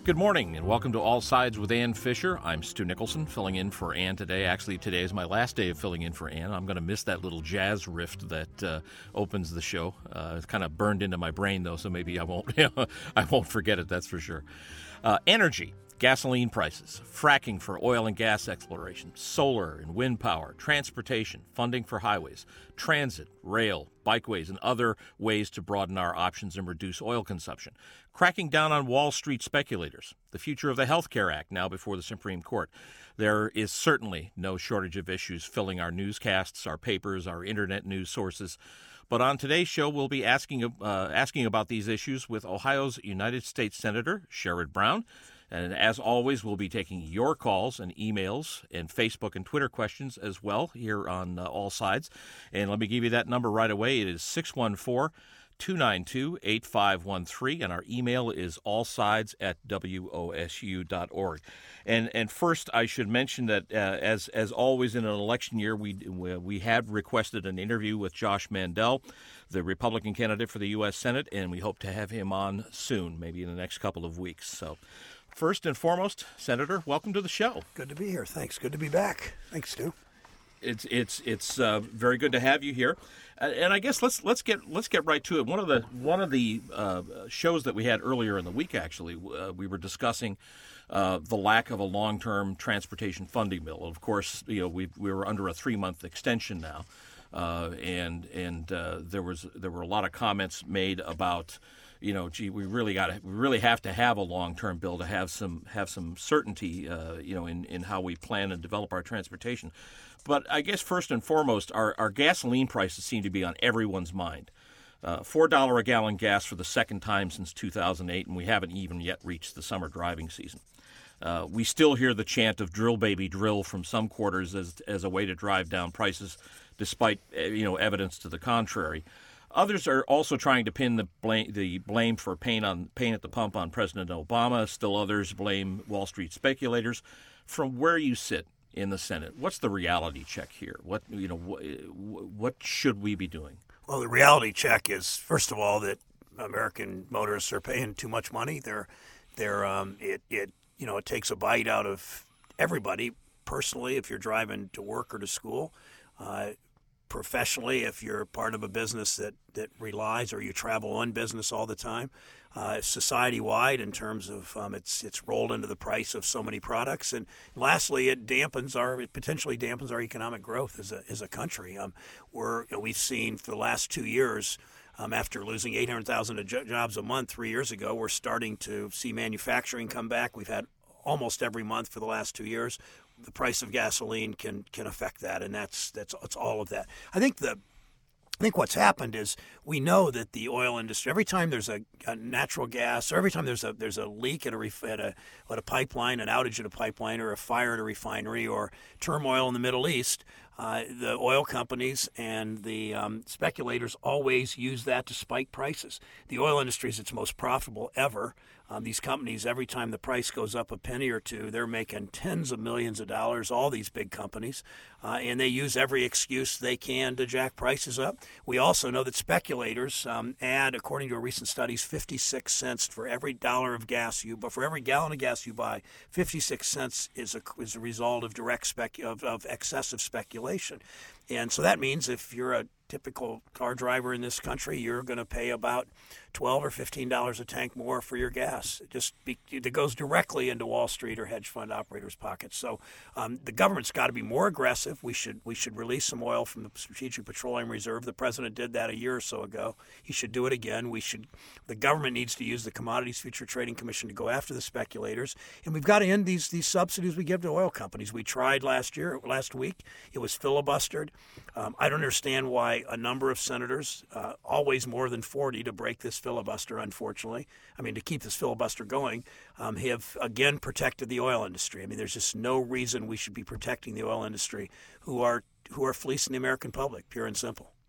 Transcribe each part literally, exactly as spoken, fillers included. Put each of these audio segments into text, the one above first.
Good morning, and welcome to All Sides with Ann Fisher. I'm Stu Nicholson, filling in for Ann today. Actually, today is my last day of filling in for Ann. I'm going to miss that little jazz riff that uh, opens the show. Uh, it's kind of burned into my brain, though, so maybe I won't I won't forget it, that's for sure. Uh, energy, gasoline prices, fracking for oil and gas exploration, solar and wind power, transportation, funding for highways, transit, rail, bikeways, and other ways to broaden our options and reduce oil consumption. Cracking down on Wall Street speculators, the future of the Health Care Act now before the Supreme Court. There is certainly no shortage of issues filling our newscasts, our papers, our internet news sources. But on today's show, we'll be asking uh, asking about these issues with Ohio's United States Senator Sherrod Brown. And as always, we'll be taking your calls and emails and Facebook and Twitter questions as well here on uh, All Sides. And let me give you that number right away. It is six one four, two nine two, eight five one three, and our email is allsides at w o s u dot org. And and first, I should mention that uh, as as always in an election year, we we had requested an interview with Josh Mandel, the Republican candidate for the U S Senate, and we hope to have him on soon, maybe in the next couple of weeks. So. First and foremost, Senator, welcome to the show. Good to be here. Thanks. Good to be back. Thanks, Stu. It's it's it's uh, very good to have you here, uh, and I guess let's let's get let's get right to it. One of the one of the uh, shows that we had earlier in the week, actually, uh, we were discussing uh, the lack of a long-term transportation funding bill. Of course, you know we we were under a three-month extension now, uh, and and uh, there was there were a lot of comments made about. You know, gee, we really got to, we really have to have a long-term bill to have some have some certainty, uh, you know, in, in how we plan and develop our transportation. But I guess first and foremost, our, our gasoline prices seem to be on everyone's mind. Uh, four dollars a gallon gas for the second time since two thousand eight, and we haven't even yet reached the summer driving season. Uh, we still hear the chant of "drill, baby, drill" from some quarters as as a way to drive down prices, despite you know evidence to the contrary. Others are also trying to pin the blame, the blame for pain on pain at the pump on President Obama. Still others blame Wall Street speculators. From where you sit in the Senate, what's the reality check here? What you know, what, what should we be doing? Well, the reality check is first of all that American motorists are paying too much money. They're, they're, um, it, it, you know, it takes a bite out of everybody. Personally, if you're driving to work or to school. Uh, Professionally, if you're part of a business that, that relies or you travel on business all the time, uh, society-wide in terms of um, it's it's rolled into the price of so many products, and lastly, it dampens our it potentially dampens our economic growth as a as a country. Um, we're you know, we've seen for the last two years. Um, after losing eight hundred thousand jobs a month three years ago, we're starting to see manufacturing come back. We've had almost every month for the last two years. The price of gasoline can can affect that, and that's that's it's all of that. I think the I think what's happened is we know that the oil industry. Every time there's a, a natural gas, or every time there's a there's a leak at a at a at a pipeline, an outage at a pipeline, or a fire at a refinery, or turmoil in the Middle East, uh, the oil companies and the um, speculators always use that to spike prices. The oil industry is its most profitable ever. Um, these companies, every time the price goes up a penny or two, they're making tens of millions of dollars, all these big companies, uh, and they use every excuse they can to jack prices up. We also know that speculators um, add, according to a recent studies, fifty-six cents for every dollar of gas you, but for every gallon of gas you buy, fifty-six cents is a, is a result of direct spec of, of excessive speculation. And so that means if you're a typical car driver in this country, you're going to pay about twelve or fifteen dollars a tank more for your gas. It just be, it goes directly into Wall Street or hedge fund operators' pockets. So um, the government's got to be more aggressive. We should we should release some oil from the Strategic Petroleum Reserve. The president did that a year or so ago. He should do it again. We should. The government needs to use the Commodities Future Trading Commission to go after the speculators, and we've got to end these these subsidies we give to oil companies. We tried last year, last week. It was filibustered. Um, I don't understand why a number of senators, uh, always more than forty, to break this filibuster, unfortunately. I mean, to keep this filibuster going, um, have again protected the oil industry. I mean, there's just no reason we should be protecting the oil industry who are who are fleecing the American public, pure and simple.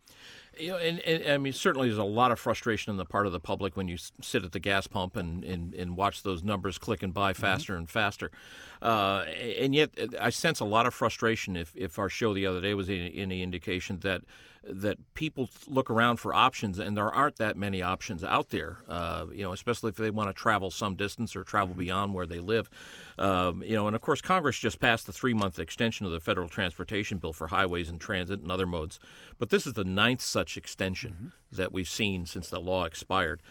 You know, and, and I mean, certainly there's a lot of frustration on the part of the public when you s- sit at the gas pump and, and, and watch those numbers clicking by faster mm-hmm. and faster. Uh, and yet I sense a lot of frustration if, if our show the other day was any, any indication that that people look around for options, and there aren't that many options out there, uh, you know, especially if they want to travel some distance or travel mm-hmm. beyond where they live. Um, you know, and of course, Congress just passed the three-month extension of the federal transportation bill for highways and transit and other modes. But this is the ninth such extension mm-hmm. that we've seen since the law expired.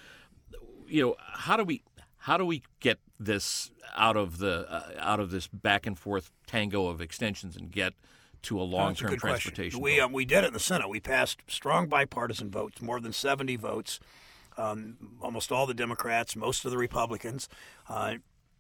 You know, how do we how do we get this out of the uh, out of this back and forth tango of extensions and get to a long-term That's a transportation we um, we did it in the Senate. We passed strong bipartisan votes, more than seventy votes, um, almost all the Democrats, most of the Republicans, uh,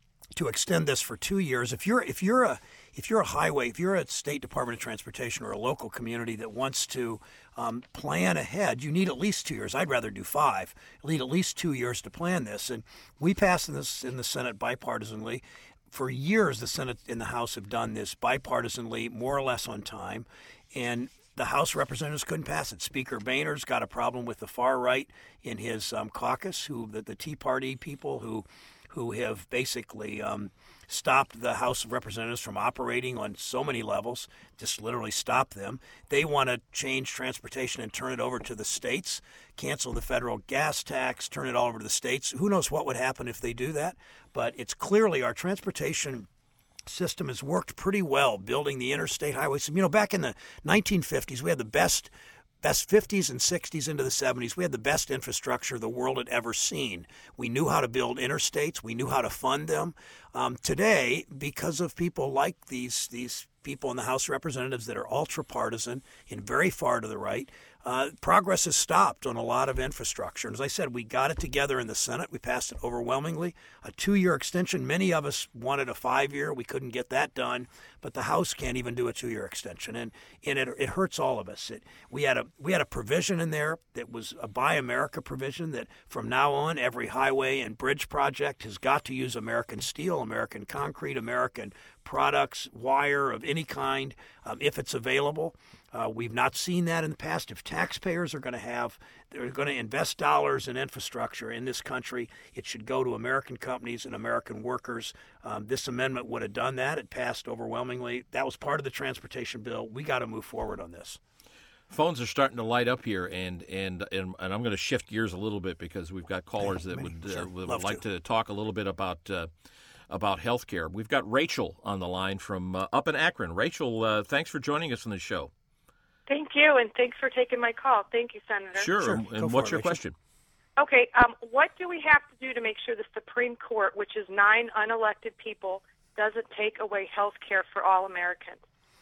to extend this for two years. If you're if you're a if you're a highway, if you're a State Department of Transportation or a local community that wants to um, plan ahead, you need at least two years. I'd rather do five. You need at least two years to plan this. And we passed this in the Senate bipartisanly. For years, the Senate and the House have done this bipartisanly, more or less on time, and the House representatives couldn't pass it. Speaker Boehner's got a problem with the far right in his um, caucus, who the, the Tea Party people who who have basically um, stopped the House of Representatives from operating on so many levels, just literally stopped them. They want to change transportation and turn it over to the states, cancel the federal gas tax, turn it all over to the states. Who knows what would happen if they do that? But it's clearly our transportation system has worked pretty well, building the interstate highways. You know, back in the nineteen fifties, we had the best Best fifties and sixties into the seventies, we had the best infrastructure the world had ever seen. We knew how to build interstates. We knew how to fund them. Um, today, because of people like these these people in the House of Representatives that are ultra-partisan and very far to the right, uh, progress has stopped on a lot of infrastructure. And as I said, we got it together in the Senate. We passed it overwhelmingly. A two-year extension. Many of us wanted a five-year. We couldn't get that done. But the House can't even do a two-year extension, and and it it hurts all of us. It, we had a we had a provision in there that was a Buy America provision that from now on every highway and bridge project has got to use American steel, American concrete, American products, wire of any kind, um, if it's available. Uh, we've not seen that in the past. If taxpayers are going to have, they're going to invest dollars in infrastructure in this country, it should go to American companies and American workers. Um, this amendment would have done that. It passed overwhelmingly. That was part of the transportation bill. We got to move forward on this. Phones are starting to light up here, and and and, and I'm going to shift gears a little bit because we've got callers that would, uh, would, would like to. to talk a little bit about uh, about health care. We've got Rachel on the line from uh, up in Akron. Rachel, uh, thanks for joining us on the show. Thank you, and thanks for taking my call. Thank you, Senator. Sure, sure. and, and what's it, your Rachel. question? Okay, um, what do we have to do to make sure the Supreme Court, which is nine unelected people, doesn't take away health care for all Americans?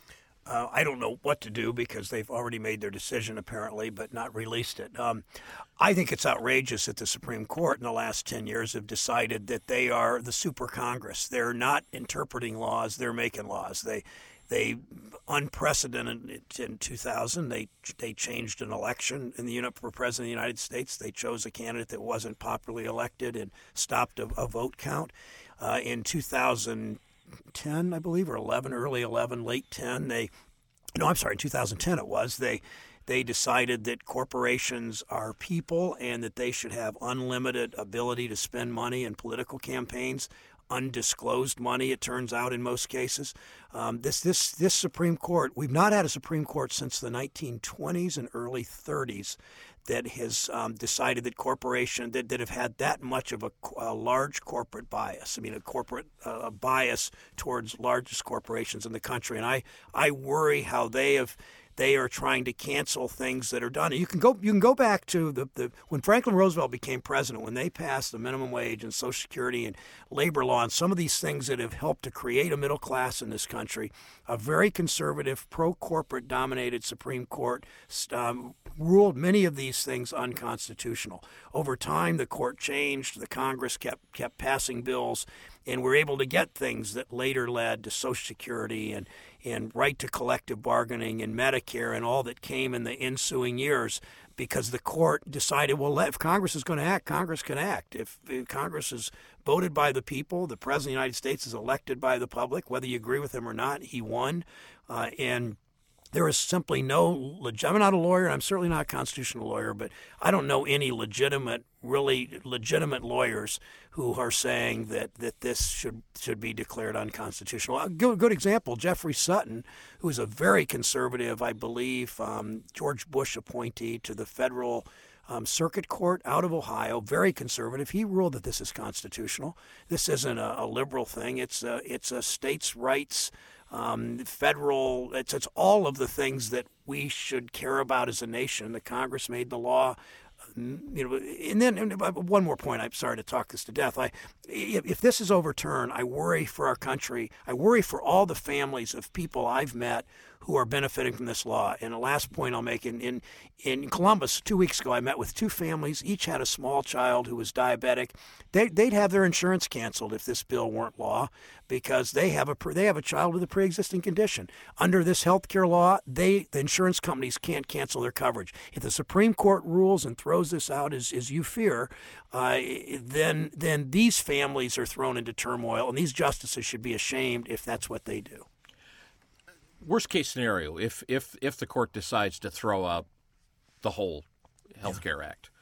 Uh, I don't know what to do because they've already made their decision, apparently, but not released it. Um, I think it's outrageous that the Supreme Court in the last ten years have decided that they are the super Congress. They're not interpreting laws, they're making laws. They They unprecedented in two thousand. They they changed an election in the unit for president of the United States. They chose a candidate that wasn't popularly elected and stopped a, a vote count. Uh, in two thousand ten, I believe, or eleven, early eleven, late ten, they no, I'm sorry, in two thousand ten it was. They they decided that corporations are people and that they should have unlimited ability to spend money in political campaigns. Undisclosed money, it turns out, in most cases. Um, this this this Supreme Court, we've not had a Supreme Court since the nineteen twenties and early thirties that has um, decided that corporations that, that have had that much of a, a large corporate bias. I mean, a corporate uh, bias towards largest corporations in the country, and I I worry how they have. They are trying to cancel things that are done. You can go. You can go back to the, the when Franklin Roosevelt became president, when they passed the minimum wage and Social Security and labor law, and some of these things that have helped to create a middle class in this country. A very conservative, pro-corporate dominated Supreme Court um, ruled many of these things unconstitutional. Over time, the court changed. The Congress kept kept passing bills, and we're able to get things that later led to Social Security and. and right to collective bargaining and Medicare and all that came in the ensuing years because the court decided, well, if Congress is going to act, Congress can act. If, if Congress is voted by the people, the President of the United States is elected by the public, whether you agree with him or not, he won. Uh, and There is simply no, leg- I'm not a lawyer, and I'm certainly not a constitutional lawyer, but I don't know any legitimate, really legitimate lawyers who are saying that, that this should should be declared unconstitutional. A good, good example, Jeffrey Sutton, who is a very conservative, I believe, um, George Bush appointee to the federal um, circuit court out of Ohio, very conservative. He ruled that this is constitutional. This isn't a, a liberal thing. It's a, it's a states' rights Um, federal, it's, it's all of the things that we should care about as a nation. The Congress made the law, you know. And then and one more point. I'm sorry to talk this to death. I, if, if this is overturned, I worry for our country. I worry for all the families of people I've met who are benefiting from this law. And the last point I'll make, in, in, in Columbus two weeks ago, I met with two families. Each had a small child who was diabetic. They, they'd have their insurance canceled if this bill weren't law, because they have a they have a child with a pre-existing condition. Under this health care law, they the insurance companies can't cancel their coverage. If the Supreme Court rules and throws this out as, as you fear, uh, then then these families are thrown into turmoil, and these justices should be ashamed if that's what they do. Worst case scenario, if if if the court decides to throw out the whole Health Care yeah. Act,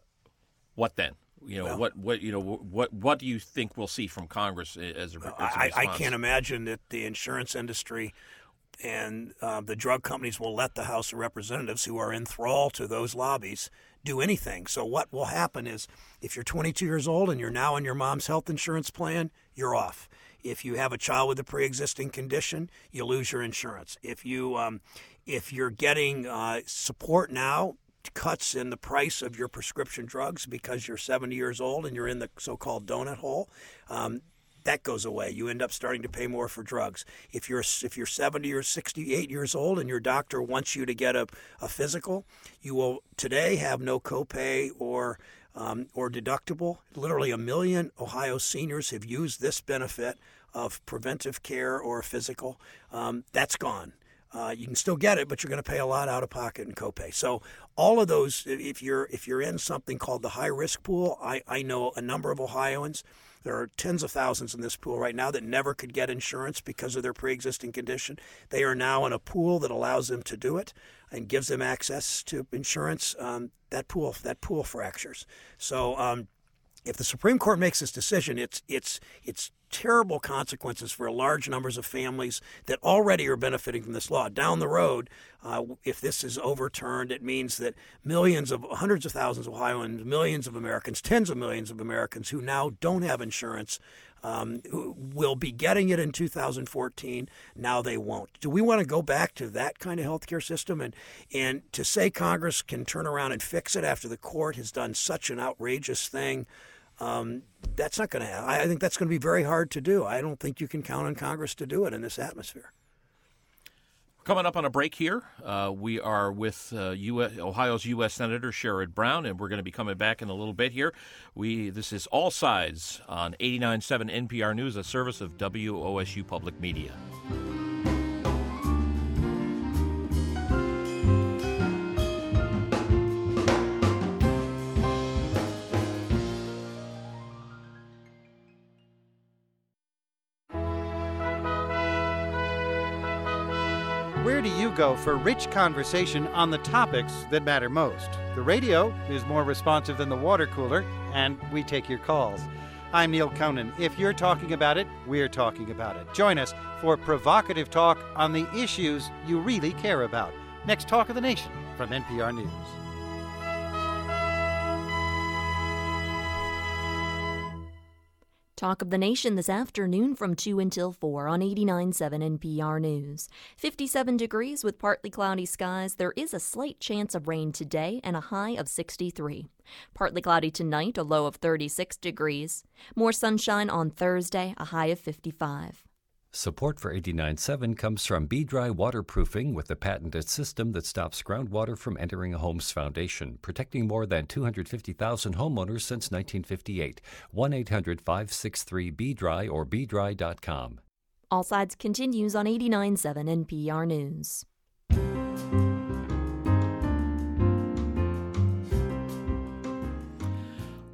what then? You know, well, what what you know what what do you think we'll see from Congress as a, as a I, I can't imagine that the insurance industry and uh, the drug companies will let the House of Representatives, who are in thrall to those lobbies, do anything. So what will happen is, if you're twenty-two years old and you're now on your mom's health insurance plan, you're off. If you have a child with a pre-existing condition, you lose your insurance. If you um, if you're getting uh, support now, cuts in the price of your prescription drugs because you're seventy years old and you're in the so-called donut hole, um, that goes away. You end up starting to pay more for drugs. If you're if you're seventy or sixty-eight years old and your doctor wants you to get a, a physical, you will today have no copay or um, or deductible. Literally a million Ohio seniors have used this benefit of preventive care or a physical. Um, that's gone. Uh, you can still get it, but you're going to pay a lot out of pocket in copay. So all of those, if you're if you're in something called the high risk pool, I, I know a number of Ohioans. There are tens of thousands in this pool right now that never could get insurance because of their pre-existing condition. They are now in a pool that allows them to do it and gives them access to insurance. Um, that pool that pool fractures. So um, if the Supreme Court makes this decision, it's it's it's terrible consequences for large numbers of families that already are benefiting from this law. Down the road, uh, if this is overturned, it means that millions of, hundreds of thousands of Ohioans, millions of Americans, tens of millions of Americans who now don't have insurance um, will be getting it in two thousand fourteen. Now they won't. Do we want to go back to that kind of healthcare system? And, and to say Congress can turn around and fix it after the court has done such an outrageous thing, Um, that's not going to happen. I think that's going to be very hard to do. I don't think you can count on Congress to do it in this atmosphere. Coming up on a break here, uh, we are with uh, U S, Ohio's U S Senator Sherrod Brown, and we're going to be coming back in a little bit here. We This is All Sides on eighty-nine point seven N P R News, a service of W O S U Public Media. Where do you go for rich conversation on the topics that matter most? The radio is more responsive than the water cooler, and we take your calls. I'm Neil Conan. If you're talking about it, we're talking about it. Join us for provocative talk on the issues you really care about. Next Talk of the Nation from N P R News. Talk of the Nation this afternoon from two until four on eighty-nine point seven N P R News. fifty-seven degrees with partly cloudy skies. There is a slight chance of rain today and a high of sixty-three. Partly cloudy tonight, a low of thirty-six degrees. More sunshine on Thursday, a high of fifty-five. Support for eighty-nine point seven comes from B-Dry Waterproofing, with a patented system that stops groundwater from entering a home's foundation, protecting more than two hundred fifty thousand homeowners since nineteen fifty-eight. one eight hundred five six three B D R Y or B dry dot com. All Sides continues on eighty-nine point seven N P R News.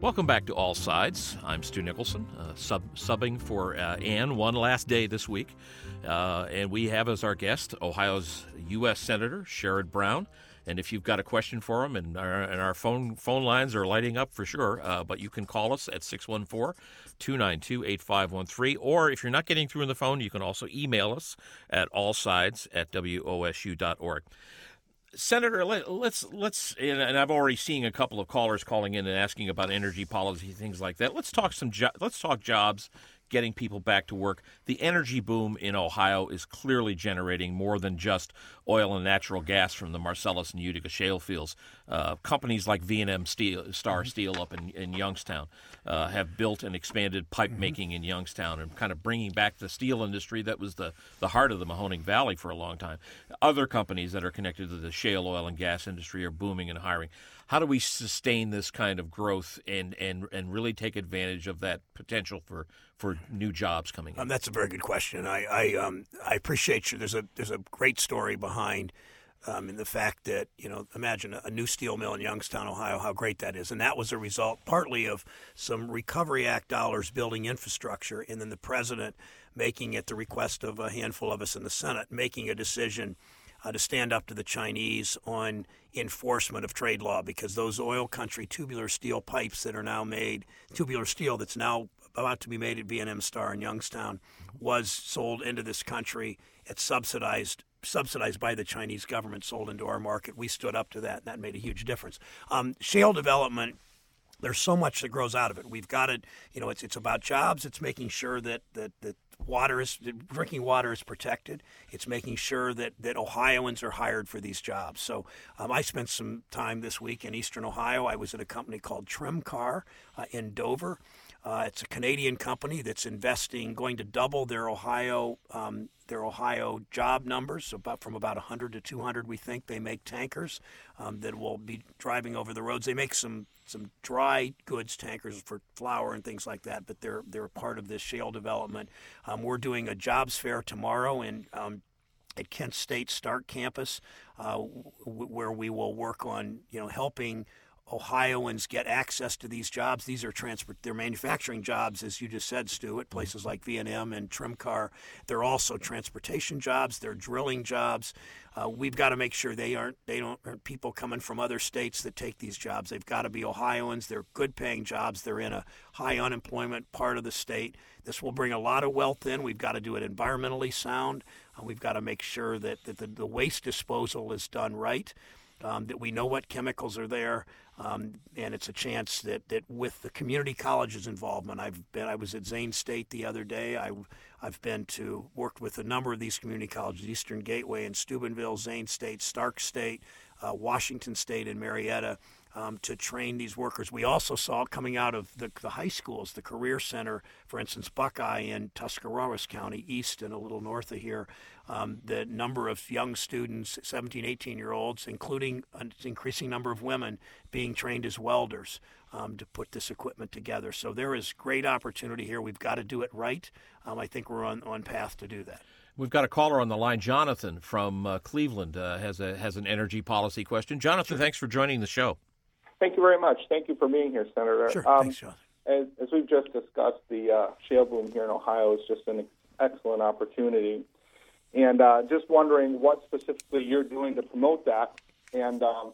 Welcome back to All Sides. I'm Stu Nicholson, uh, sub, subbing for uh, Ann one last day this week. Uh, and we have as our guest Ohio's U S Senator Sherrod Brown. And if you've got a question for him, and our, and our phone phone lines are lighting up for sure, uh, but you can call us at six one four, two nine two, eight five one three. Or if you're not getting through on the phone, you can also email us at allsides at w o s u dot org. Senator, let, let's let's and, and I've already seen a couple of callers calling in and asking about energy policy, things like that. Let's talk some jo- let's talk jobs, getting people back to work. The energy boom in Ohio is clearly generating more than just oil and natural gas from the Marcellus and Utica shale fields. Uh, companies like V and M Steel, Star mm-hmm. Steel up in, in Youngstown uh, have built and expanded pipe mm-hmm. making in Youngstown and kind of bringing back the steel industry that was the, the heart of the Mahoning Valley for a long time. Other companies that are connected to the shale oil and gas industry are booming and hiring. How do we sustain this kind of growth and, and, and really take advantage of that potential for, for new jobs coming in? Um, that's a very good question. I I, um, I appreciate you. There's a there's a great story behind um, in the fact that, you know, imagine a, a new steel mill in Youngstown, Ohio, how great that is. And that was a result partly of some Recovery Act dollars building infrastructure, and then the president making, at the request of a handful of us in the Senate, making a decision Uh, to stand up to the Chinese on enforcement of trade law, because those oil country tubular steel pipes that are now made, tubular steel that's now about to be made at V and M Star in Youngstown, was sold into this country at subsidized subsidized by the Chinese government, sold into our market. We stood up to that, and that made a huge difference. Um, shale development, there's so much that grows out of it. We've got it, you know, it's it's about jobs. It's making sure that that, that water is drinking water is protected. It's making sure that, that Ohioans are hired for these jobs. So um, I spent some time this week in eastern Ohio. I was at a company called Trimcar uh, in Dover. Uh, it's a Canadian company that's investing, going to double their Ohio um, their Ohio job numbers, about from about one hundred to two hundred. We think they make tankers um, that will be driving over the roads. They make some some dry goods tankers for flour and things like that, but they're they're part of this shale development. Um, we're doing a jobs fair tomorrow in um, at Kent State Stark campus, uh, w- where we will work on, you know, helping Ohioans get access to these jobs. These are transport, they're manufacturing jobs, as you just said, Stu, at places like V and M and Trimcar. They're also transportation jobs. They're drilling jobs. Uh, we've got to make sure they aren't, they don't, aren't people coming from other states that take these jobs. They've got to be Ohioans. They're good-paying jobs. They're in a high unemployment part of the state. This will bring a lot of wealth in. We've got to do it environmentally sound. Uh, we've got to make sure that, that the, the waste disposal is done right. Um, that we know what chemicals are there, um, and it's a chance that, that with the community colleges' involvement, I've been I was at Zane State the other day. I, I've been to worked with a number of these community colleges: Eastern Gateway in Steubenville, Zane State, Stark State, uh, Washington State, and Marietta. Um, to train these workers. We also saw coming out of the, the high schools, the Career Center, for instance, Buckeye in Tuscarawas County, east and a little north of here, um, the number of young students, seventeen, eighteen-year-olds, including an increasing number of women, being trained as welders um, to put this equipment together. So there is great opportunity here. We've got to do it right. Um, I think we're on, on path to do that. We've got a caller on the line. Jonathan from uh, Cleveland uh, has a has an energy policy question. Jonathan, thanks for joining the show. Thank you very much. Thank you for being here, Senator. Sure. Um, Thanks, Jonathan. As, as we've just discussed, the uh, shale boom here in Ohio is just an excellent opportunity. And uh, just wondering what specifically you're doing to promote that. And um,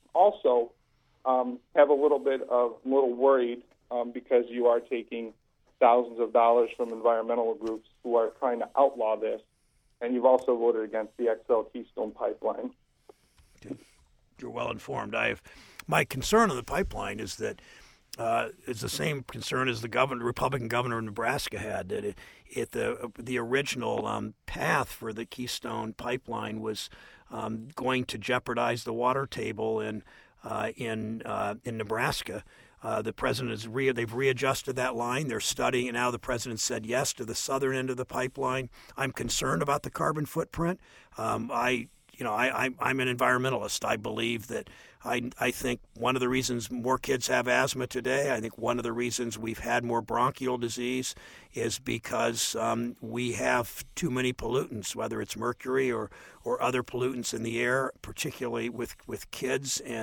also um, have a little bit of, a little worried um, because you are taking thousands of dollars from environmental groups who are trying to outlaw this. And you've also voted against the X L Keystone pipeline. You're well informed. I have my concern on the pipeline is that uh, it's the same concern as the governor, Republican governor of Nebraska had. That it, it the the original um, path for the Keystone pipeline was um, going to jeopardize the water table in uh, in uh, in Nebraska. Uh, the president is re- they've readjusted that line. They're studying it now. The president said yes to the southern end of the pipeline. I'm concerned about the carbon footprint. Um, I. You know, I, I, I'm an environmentalist. I believe that I, I think one of the reasons more kids have asthma today, I think one of the reasons we've had more bronchial disease is because um, we have too many pollutants, whether it's mercury or, or other pollutants in the air, particularly with, with kids. And,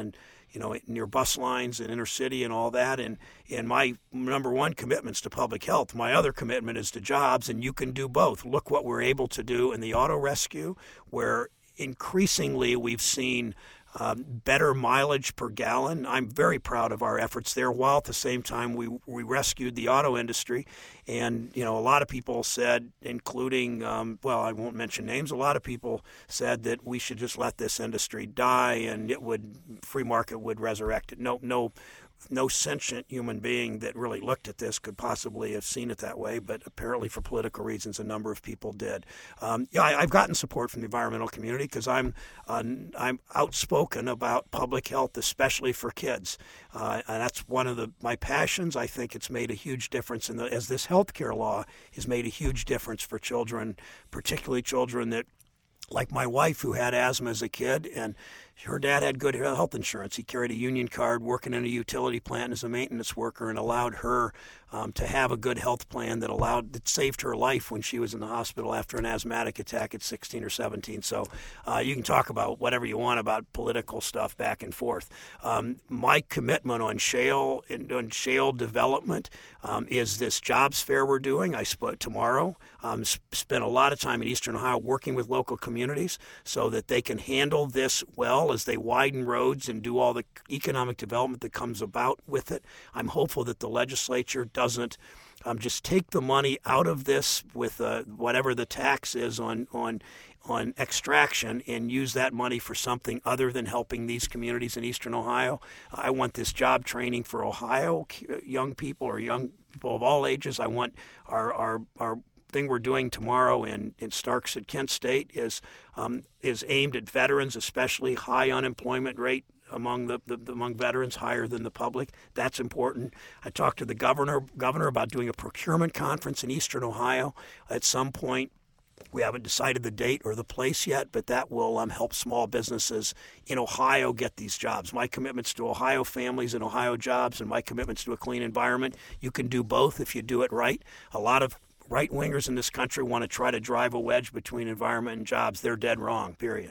you know, near bus lines and inner city and all that. And, and my number one commitment's to public health. My other commitment is to jobs, and you can do both. Look what we're able to do in the auto rescue, where increasingly we've seen Um, better mileage per gallon. I'm very proud of our efforts there, while at the same time we we rescued the auto industry. And, you know, a lot of people said, including, um, well, I won't mention names, a lot of people said that we should just let this industry die and it would, free market would resurrect it. No, no, no sentient human being that really looked at this could possibly have seen it that way, but apparently for political reasons, a number of people did. Um, yeah, I, I've gotten support from the environmental community because I'm uh, I'm outspoken about public health, especially for kids, uh, and that's one of the my passions. I think it's made a huge difference in the as this health care law has made a huge difference for children, particularly children that, like my wife, who had asthma as a kid, and her dad had good health insurance. He carried a union card, working in a utility plant as a maintenance worker, and allowed her um, to have a good health plan that allowed that saved her life when she was in the hospital after an asthmatic attack at sixteen or seventeen. So uh, you can talk about whatever you want about political stuff back and forth. Um, my commitment on shale on shale development um, is this jobs fair we're doing. I spent tomorrow. Um, spent a lot of time in Eastern Ohio working with local communities so that they can handle this well as they widen roads and do all the economic development that comes about with it. I'm hopeful that the legislature doesn't um, just take the money out of this with uh, whatever the tax is on on on extraction and use that money for something other than helping these communities in Eastern Ohio. I want this job training for Ohio young people or young people of all ages. I want our our our thing we're doing tomorrow in, in Starks at Kent State is um, is aimed at veterans, especially high unemployment rate among the, the, the among veterans, higher than the public. That's important. I talked to the governor governor about doing a procurement conference in Eastern Ohio at some point. We haven't decided the date or the place yet, but that will um, help small businesses in Ohio get these jobs. My commitments to Ohio families and Ohio jobs, and my commitments to a clean environment. You can do both if you do it right. A lot of right-wingers in this country want to try to drive a wedge between environment and jobs. They're dead wrong, period.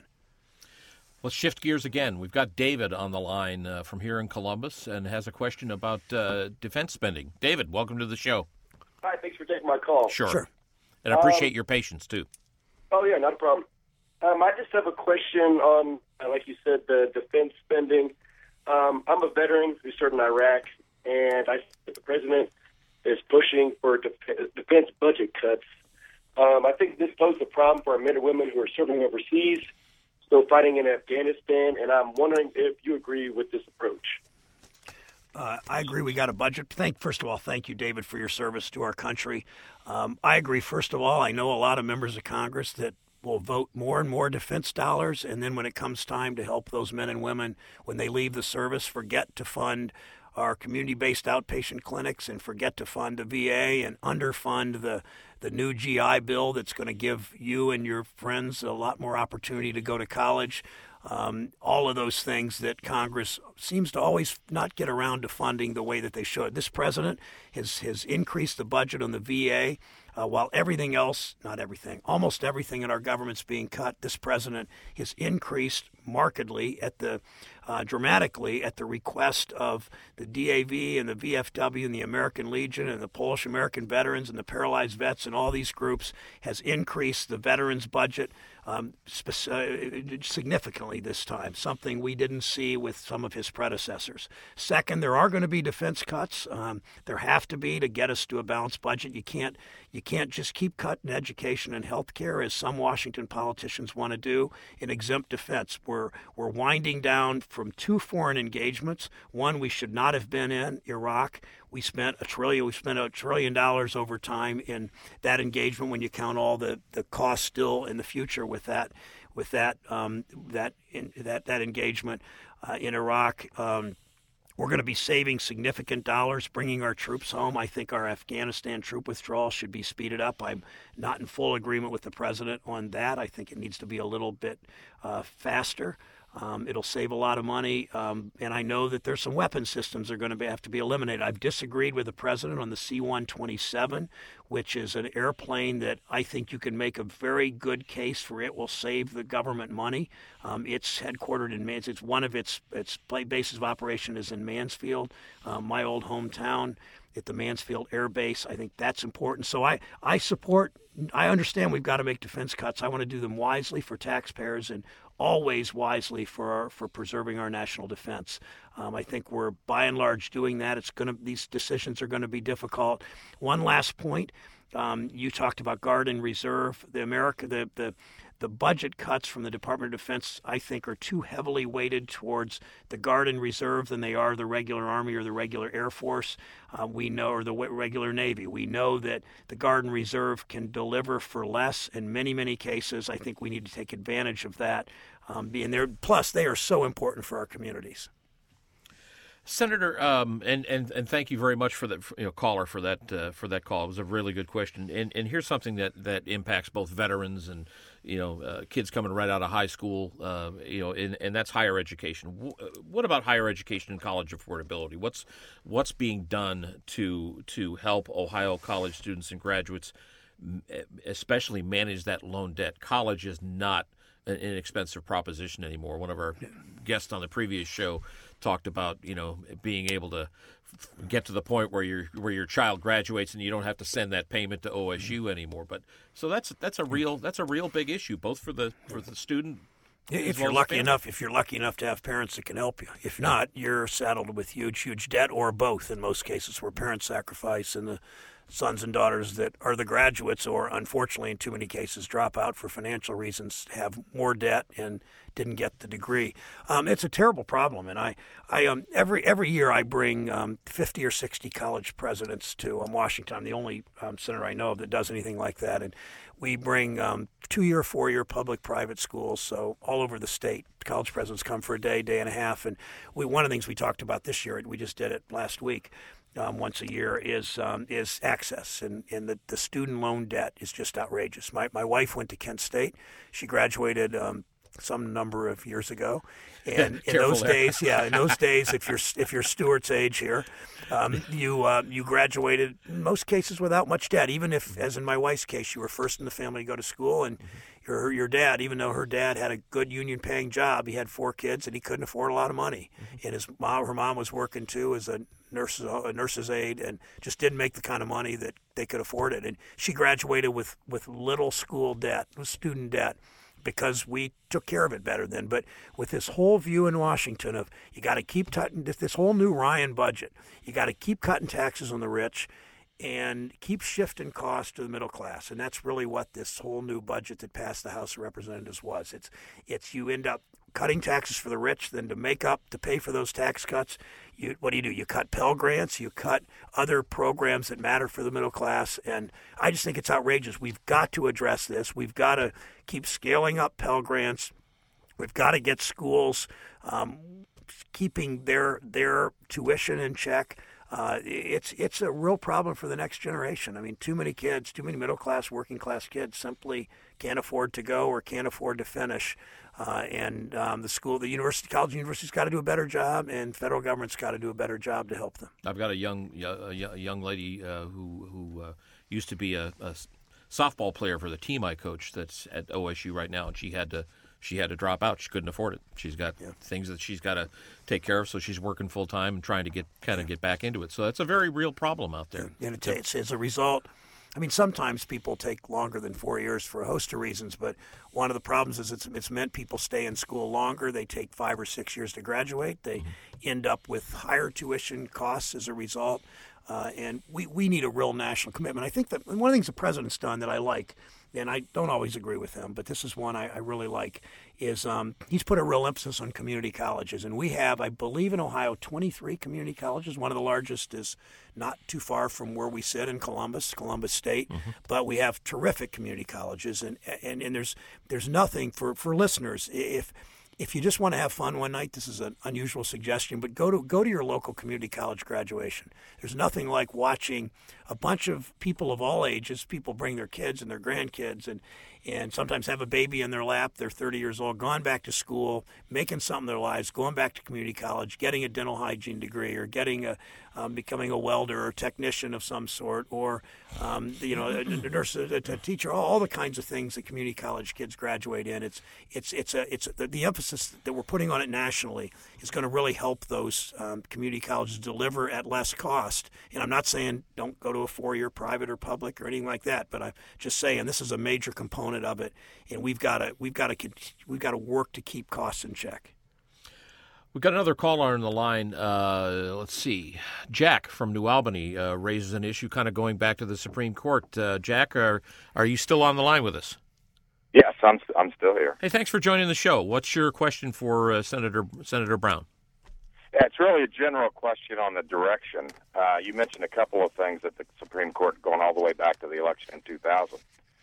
Let's shift gears again. We've got David on the line uh, from here in Columbus and has a question about uh, defense spending. David, welcome to the show. Hi, thanks for taking my call. Sure. Sure. And I appreciate um, your patience, too. Oh, yeah, not a problem. Um, I just have a question on, uh, like you said, the defense spending. Um, I'm a veteran who served in Iraq, and I see the president is pushing for def- defense budget cuts. Um, I think this poses a problem for our men and women who are serving overseas, still fighting in Afghanistan, and I'm wondering if you agree with this approach. Uh, I agree we got a budget. Thank, first of all, thank you, David, for your service to our country. Um, I agree, first of all, I know a lot of members of Congress that will vote more and more defense dollars, and then when it comes time to help those men and women when they leave the service, forget to fund our community-based outpatient clinics and forget to fund the V A and underfund the the new G I Bill that's going to give you and your friends a lot more opportunity to go to college. Um, all of those things that Congress seems to always not get around to funding the way that they should. This president has, has increased the budget on the V A uh, while everything else, not everything, almost everything in our government's being cut. This president has increased markedly at the uh, dramatically at the request of the D A V and the V F W and the American Legion and the Polish American veterans and the paralyzed vets and all these groups has increased the veterans budget um, spe- uh, significantly this time, something we didn't see with some of his predecessors. Second, there are going to be defense cuts. Um, there have to be to get us to a balanced budget. You can't you can't just keep cutting education and health care, as some Washington politicians want to do, and exempt defense. We're we're winding down from two foreign engagements. One we should not have been in, Iraq. We spent a trillion. We spent a trillion dollars over time in that engagement. When you count all the, the costs still in the future with that, with that um, that in, that that engagement uh, in Iraq. Um, We're going to be saving significant dollars bringing our troops home. I think our Afghanistan troop withdrawal should be speeded up. I'm not in full agreement with the president on that. I think it needs to be a little bit uh, faster. Um, it'll save a lot of money, um, and I know that there's some weapon systems that are going to be, have to be eliminated. I've disagreed with the president on the C one twenty-seven, which is an airplane that I think you can make a very good case for it will save the government money. Um, it's headquartered in Mansfield. It's one of its its bases of operation is in Mansfield, uh, my old hometown, at the Mansfield Air Base. I think that's important. So I, I support, I understand we've got to make defense cuts. I want to do them wisely for taxpayers and always wisely for our, for preserving our national defense. Um, I think we're by and large doing that. It's going to these decisions are going to be difficult. One last point, um, you talked about Guard and Reserve. The America the the the budget cuts from the Department of Defense, I think, are too heavily weighted towards the Guard and Reserve than they are the regular Army or the regular Air Force. Uh, we know, or the regular Navy. We know that the Guard and Reserve can deliver for less in many, many cases. I think we need to take advantage of that. Um, being there, plus they are so important for our communities. Senator, um, and, and and thank you very much for that, you know, caller for that uh, for that call. It was a really good question. And and here's something that, that impacts both veterans and you know uh, kids coming right out of high school. Uh, you know, and, and that's higher education. What about higher education and college affordability? What's what's being done to to help Ohio college students and graduates, especially manage that loan debt? College is not an inexpensive proposition anymore. One of our guests on the previous show talked about, you know, being able to get to the point where your where your child graduates and you don't have to send that payment to O S U anymore. But so that's that's a real that's a real big issue, both for the for the student. If you're lucky enough, if you're lucky enough to have parents that can help you. If not, you're saddled with huge, huge debt, or both in most cases, where parents sacrifice and the sons and daughters that are the graduates, or unfortunately in too many cases drop out for financial reasons, have more debt and didn't get the degree. Um, it's a terrible problem, and I, I um, every every year I bring um, fifty or sixty college presidents to um, Washington. I'm the only um, senator I know of that does anything like that, and we bring um, two-year, four-year public-private schools, so all over the state. College presidents come for a day, day and a half, and we one of the things we talked about this year, we just did it last week, Um, once a year, is um, is access, and, and the, the student loan debt is just outrageous. My my wife went to Kent State. She graduated um, some number of years ago, and in those there. days, yeah, in those days, if you're if you're Stewart's age here, um, you uh, you graduated in most cases without much debt. Even if, as in my wife's case, you were first in the family to go to school, and your your dad, even though her dad had a good union-paying job, he had four kids and he couldn't afford a lot of money, and his mom, her mom was working too as a nurse's a nurse's aide, and just didn't make the kind of money that they could afford it. And she graduated with, with little school debt, with student debt, because we took care of it better then. But with this whole view in Washington of you got to keep cutting this, this whole new Ryan budget, you got to keep cutting taxes on the rich and keep shifting costs to the middle class. And that's really what this whole new budget that passed the House of Representatives was. It's it's you end up cutting taxes for the rich, then to make up, to pay for those tax cuts, you, what do you do? You cut Pell Grants, you cut other programs that matter for the middle class, and I just think it's outrageous. We've got to address this. We've got to keep scaling up Pell Grants. We've got to get schools um, keeping their their tuition in check. Uh, it's it's a real problem for the next generation. I mean, too many kids, too many middle-class, working-class kids simply can't afford to go or can't afford to finish. Uh, and um, the school, the university, college university's got to do a better job, and federal government's got to do a better job to help them. I've got a young a young lady uh, who who uh, used to be a, a softball player for the team I coach that's at O S U right now, and she had to she had to drop out. She couldn't afford it. She's got yeah. things that she's got to take care of, so she's working full time and trying to get kind of get back into it. So that's a very real problem out there. And it, it's as a result. I mean, sometimes people take longer than four years for a host of reasons, but one of the problems is it's, it's meant people stay in school longer. They take five or six years to graduate. They mm-hmm. end up with higher tuition costs as a result, uh, and we, we need a real national commitment. I think that one of the things the president's done that I like, and I don't always agree with him, but this is one I, I really like, is um, he's put a real emphasis on community colleges. And we have, I believe in Ohio, twenty-three community colleges. One of the largest is not too far from where we sit in Columbus, Columbus State. Mm-hmm. But we have terrific community colleges. And, and, and there's there's nothing for, for listeners. If If you just want to have fun one night, this is an unusual suggestion, but go to go to your local community college graduation. There's nothing like watching a bunch of people of all ages, people bring their kids and their grandkids, and and sometimes have a baby in their lap. They're thirty years old, gone back to school, making something of their lives, going back to community college, getting a dental hygiene degree, or getting a um, becoming a welder or technician of some sort, or um, you know, a, a nurse, a, a teacher, all, all the kinds of things that community college kids graduate in. It's it's it's a it's a, the, the emphasis that we're putting on it nationally is going to really help those um, community colleges deliver at less cost. And I'm not saying don't go to a four-year private or public or anything like that, but I'm just saying this is a major component of it, and we've got to we've got to we've got to work to keep costs in check. We've got another caller on the line. Uh, let's see. Jack from New Albany uh, raises an issue kind of going back to the Supreme Court. Uh, Jack, are are you still on the line with us? Yes, I'm I'm still here. Hey, thanks for joining the show. What's your question for uh, Senator Senator Brown? Yeah, it's really a general question on the direction. Uh, you mentioned a couple of things at the Supreme Court going all the way back to the election in two thousand.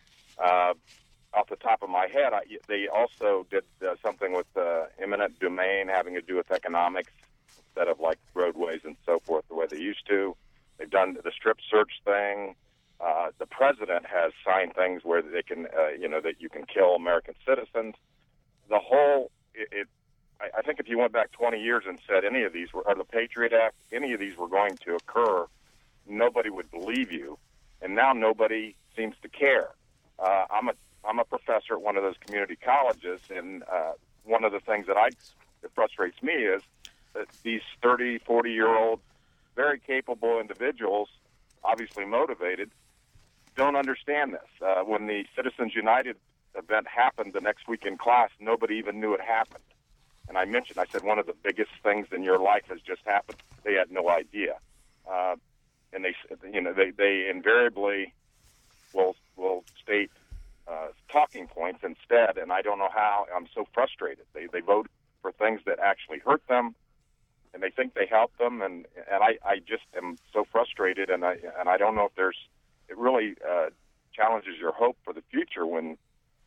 Uh, off the top of my head, I, they also did uh, something with uh, eminent domain having to do with economics instead of like roadways and so forth the way they used to. They've done the strip search thing. Uh, the president has signed things where they can, uh, you know, that you can kill American citizens. The whole, it, it I, I think if you went back twenty years and said any of these were, or the Patriot Act, any of these were going to occur, nobody would believe you. And now nobody seems to care. Uh, I'm a I'm a professor at one of those community colleges, and uh, one of the things that I that frustrates me is that these thirty, forty-year-old, very capable individuals, obviously motivated, don't understand this. Uh, when the Citizens United event happened the next week in class, nobody even knew it happened. And I mentioned, I said, one of the biggest things in your life has just happened. They had no idea. Uh, and they, you know, they, they invariably will will state uh, talking points instead, and I don't know how. I'm so frustrated. They they vote for things that actually hurt them, and they think they help them, and and I, I just am so frustrated, and I and I don't know if there's. It really uh, challenges your hope for the future when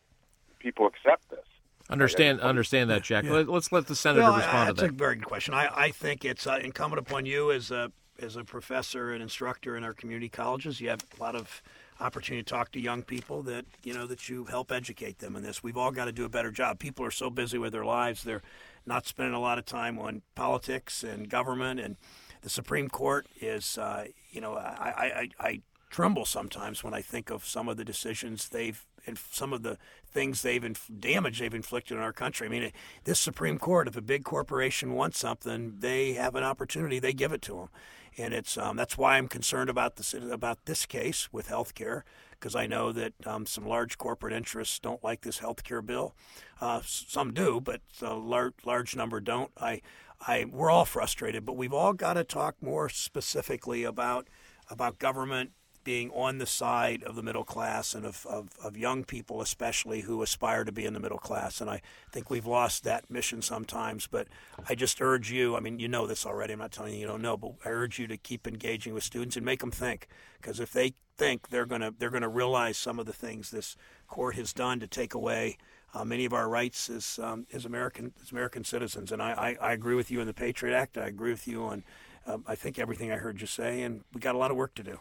people accept this. Understand, understand that, Jack. Yeah. Let's let the senator well, respond uh, to that. That's a very good question. I, I think it's uh, incumbent upon you as a as a professor and instructor in our community colleges. You have a lot of opportunity to talk to young people that you know that you help educate them in this. We've all got to do a better job. People are so busy with their lives; they're not spending a lot of time on politics and government. And the Supreme Court is, uh, you know, I, I, I tremble sometimes when I think of some of the decisions they've and some of the things they've inf- damage they've inflicted on our country. I mean, it, this Supreme Court, if a big corporation wants something, they have an opportunity, they give it to them, and it's um, that's why I'm concerned about this about this case with health care, because I know that um, some large corporate interests don't like this health care bill. Uh, some do, but a large large number don't. I, I we're all frustrated, but we've all got to talk more specifically about about government being on the side of the middle class and of, of, of young people especially who aspire to be in the middle class. And I think we've lost that mission sometimes. But I just urge you, I mean, you know this already, I'm not telling you you don't know, but I urge you to keep engaging with students and make them think. Because if they think, they're going to they're going to realize some of the things this court has done to take away uh, many of our rights as, um, as, American, as American citizens. And I, I, I agree with you on the Patriot Act. I agree with you on, uh, I think, everything I heard you say. And we got a lot of work to do.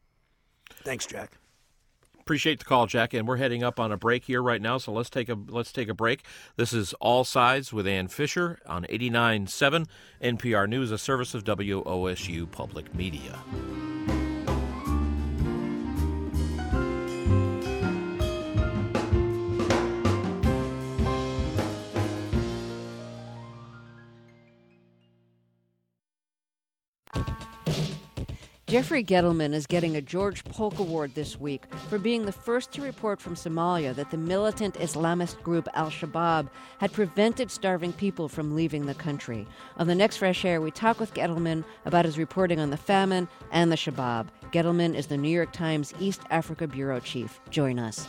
Thanks, Jack. Appreciate the call, Jack, and we're heading up on a break here right now, so let's take a let's take a break. This is All Sides with Ann Fisher on eighty-nine point seven N P R News, a service of W O S U Public Media. Jeffrey Gettleman is getting a George Polk Award this week for being the first to report from Somalia that the militant Islamist group Al-Shabaab had prevented starving people from leaving the country. On the next Fresh Air, we talk with Gettleman about his reporting on the famine and the Shabaab. Gettleman is the New York Times East Africa Bureau Chief. Join us.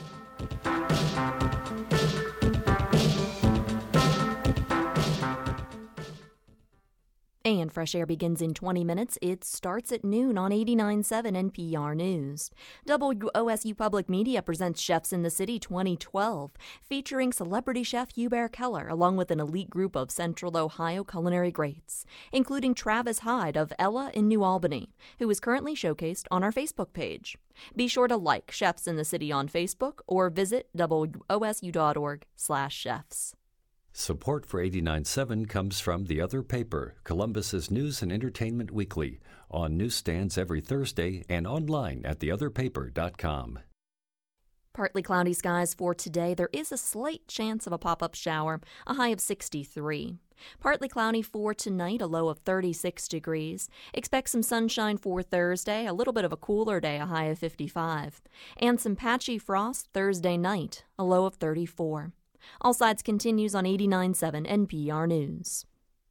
And Fresh Air begins in twenty minutes. It starts at noon on eighty-nine point seven N P R News. W O S U Public Media presents Chefs in the City twenty twelve, featuring celebrity chef Hubert Keller, along with an elite group of Central Ohio culinary greats, including Travis Hyde of Ella in New Albany, who is currently showcased on our Facebook page. Be sure to like Chefs in the City on Facebook or visit W O S U dot org slash chefs. Support for eighty-nine point seven comes from The Other Paper, Columbus's news and entertainment weekly, on newsstands every Thursday and online at the other paper dot com. Partly cloudy skies for today. There is a slight chance of a pop-up shower, a high of sixty-three. Partly cloudy for tonight, a low of thirty-six degrees. Expect some sunshine for Thursday, a little bit of a cooler day, a high of fifty-five. And some patchy frost Thursday night, a low of thirty-four. All Sides continues on eighty-nine point seven N P R News.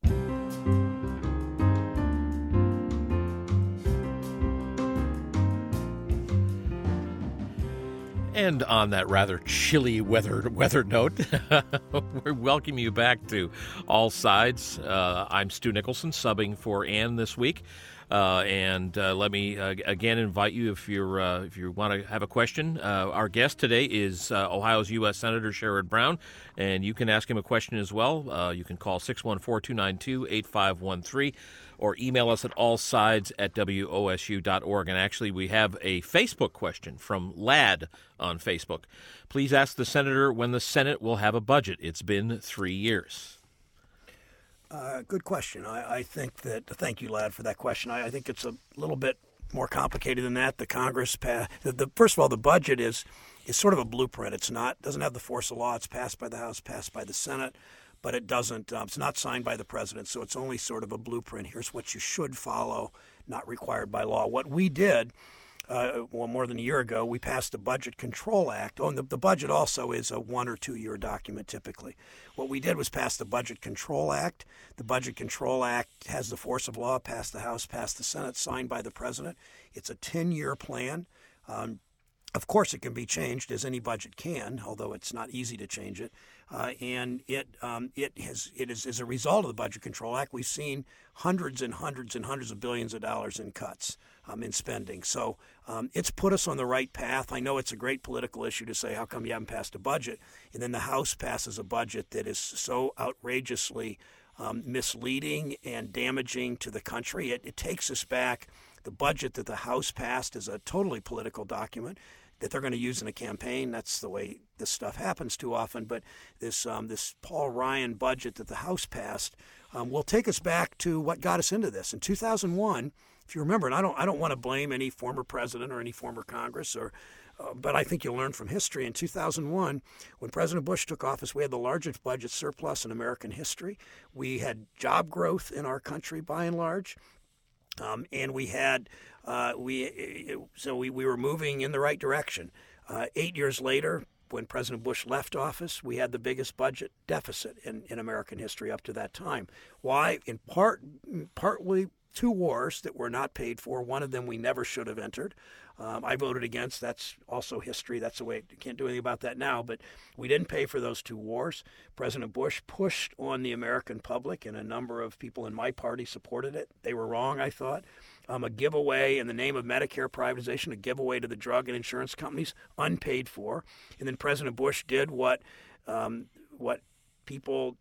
And on that rather chilly weather weather note, we welcome you back to All Sides. Uh, I'm Stu Nicholson, subbing for Ann this week. Uh, and uh, let me uh, again invite you, if you're uh, if you want to have a question. Uh, our guest today is uh, Ohio's U S Senator Sherrod Brown, and you can ask him a question as well. Uh, you can call six one four, two nine two, eight five one three or email us at allsides at W O S U dot org. And actually, we have a Facebook question from Lad on Facebook. Please ask the senator when the Senate will have a budget. It's been three years. Uh, good question. I, I think that, thank you, Lad, for that question. I, I think it's a little bit more complicated than that. The Congress, passed, the, the, first of all, the budget is is sort of a blueprint. It's not, doesn't have the force of law. It's passed by the House, passed by the Senate, but it doesn't, um, it's not signed by the president, so it's only sort of a blueprint. Here's what you should follow, not required by law. What we did, Uh, well, more than a year ago, we passed the Budget Control Act. Oh, and the, the budget also is a one or two year document typically. What we did was pass the Budget Control Act. The Budget Control Act has the force of law, passed the House, passed the Senate, signed by the president. It's a ten year plan. Um, Of course, it can be changed, as any budget can, although it's not easy to change it. Uh, and it um, it has it is as a result of the Budget Control Act, we've seen hundreds and hundreds and hundreds of billions of dollars in cuts um, in spending. So um, it's put us on the right path. I know it's a great political issue to say, how come you haven't passed a budget? And then the House passes a budget that is so outrageously um, misleading and damaging to the country. It, it takes us back. The budget that the House passed is a totally political document that they're going to use in a campaign. That's the way this stuff happens too often. But this um, this Paul Ryan budget that the House passed um, will take us back to what got us into this. In two thousand one, if you remember, and I don't I don't want to blame any former president or any former Congress, or uh, but I think you'll learn from history. In two thousand one, when President Bush took office, we had the largest budget surplus in American history. We had job growth in our country by and large. Um, and we had, uh, we so we, we were moving in the right direction. Uh, eight years later, when President Bush left office, we had the biggest budget deficit in, in American history up to that time. Why? In part, partly two wars that were not paid for. One of them we never should have entered. Um, I voted against. That's also history. That's the way. I can't do anything about that now. But we didn't pay for those two wars. President Bush pushed on the American public, and a number of people in my party supported it. They were wrong, I thought. Um, a giveaway in the name of Medicare privatization, a giveaway to the drug and insurance companies, unpaid for. And then President Bush did what um, what people,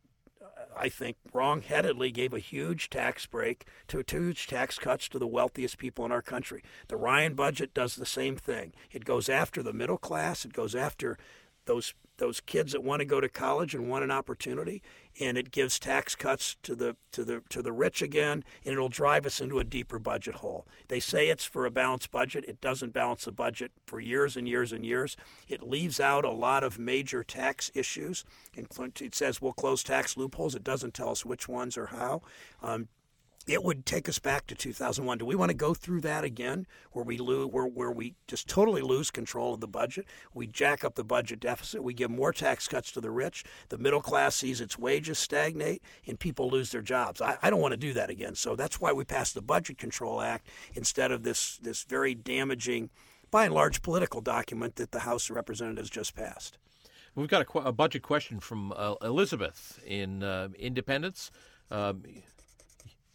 I think, wrong-headedly gave a huge tax break to huge tax cuts to the wealthiest people in our country. The Ryan budget does the same thing. It goes after the middle class. It goes after those those kids that want to go to college and want an opportunity, and it gives tax cuts to the to the to the rich again, and it'll drive us into a deeper budget hole. They say it's for a balanced budget. It doesn't balance the budget for years and years and years. It leaves out a lot of major tax issues. It says we'll close tax loopholes. It doesn't tell us which ones or how. Um, It would take us back to two thousand one. Do we want to go through that again, where we lose, where, where we just totally lose control of the budget? We jack up the budget deficit. We give more tax cuts to the rich. The middle class sees its wages stagnate, and people lose their jobs. I, I don't want to do that again. So that's why we passed the Budget Control Act instead of this this very damaging, by and large, political document that the House of Representatives just passed. We've got a, a budget question from uh, Elizabeth in uh, Independence. Um,